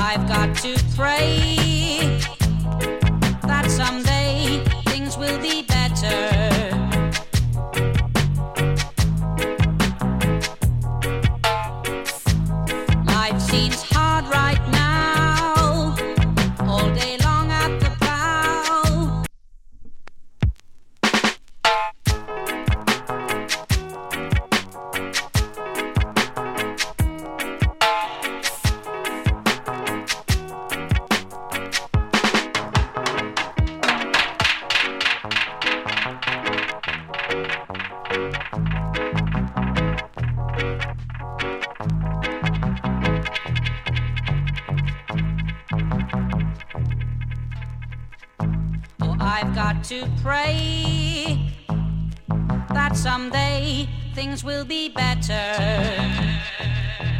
I've got to pray that someday things will be better. Life seems hard right now, all day long at the plow. Oh, I've got to pray that someday things will be better.